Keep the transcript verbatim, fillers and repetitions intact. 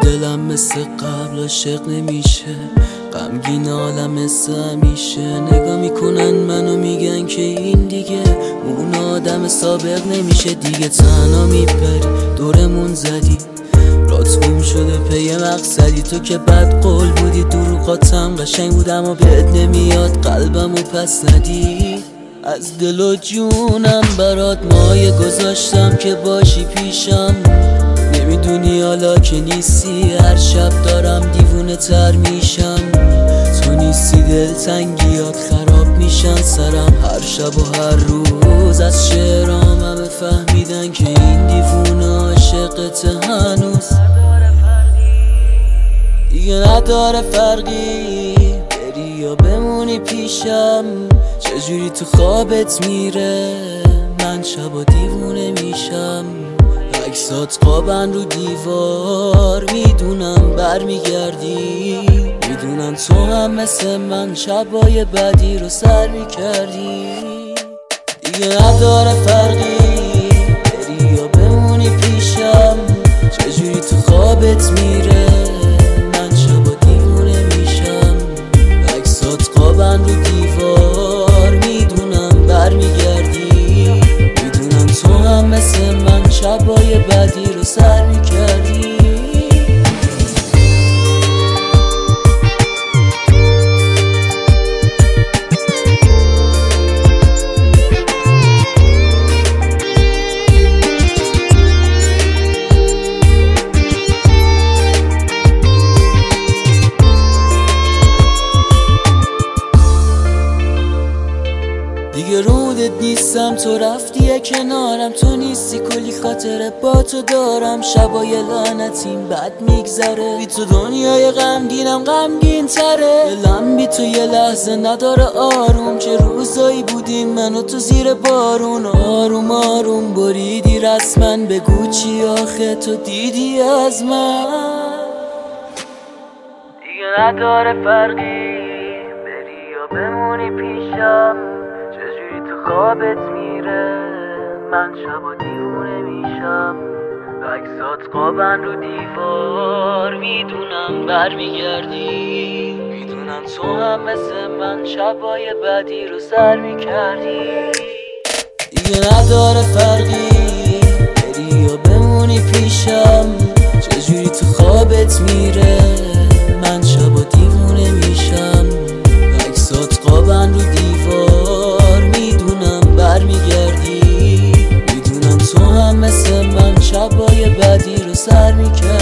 دلم مثل قبل عاشق نمیشه، غمگین عالم مثل همیشه. نگاه میکنن منو میگن که این دیگه اون آدم سابق نمیشه. دیگه تنها میپری دورمون زدی، رات گم شده پی مقصدی. تو که بد قول بودی دروغاتم قشنگ بود اما بهت نمیاد قلبمو پس ندی. از دل و جونم برات مایه گذاشتم که باشی پیشم. نمیدونی حالا که نیستی هر شب دارم دیوونه تر میشم. تو نیستی دلتنگیات خراب میشن سرم هر شب و هر روز. از شعرام همه فهمیدن که این دیوونه عاشقت هنوز. دیگه نداره فرقی بری یا بمونی پیشم. چجوری تو خوابت میره من شبا دیوونه میشم. عکسات قابن رو دیوار میدونم بر میگردی. میدونم تو هم مثل من شبای بدی رو سر میکردی. دیگه نداره فرقی بری یا بمونی پیشم. چجوری تو خوابت میره من شبا دیوونه میشم. عکسات قابن رو دیوار میدونم بر میگردی. میدونم تو هم مثل من شبای بدی رو سر میکردی. دیگه رودت نیستم تو رفتی کنارم. تو نیستی کلی خاطره با تو دارم. شبای لعنتیم بد میگذره بی تو دنیای غمگینم غمگین تره. دلم بی تو یه لحظه نداره آروم. چه روزایی بودیم من و تو زیر بارون. آروم آروم بریدی رسما بگو چی آخه تو دیدی از من. دیگه نداره فرقی بری یا بمونی پیشم. چجوری تو خوابت میره من شبا دیوونه میشم. عکسات قابن رو دیوار میدونم بر میگردی. میدونم تو هم مثل من شبای بدی رو سر میکردی. دیگه نداره فرقی بری یا بمونی پیشم. چجوری تو خوابت میره من شبا دیوونه میشم. عکسات قابن رو دیوار میدونم بر میگردی. میدونم تو هم مثل من شبای بدی رو سر میکردی.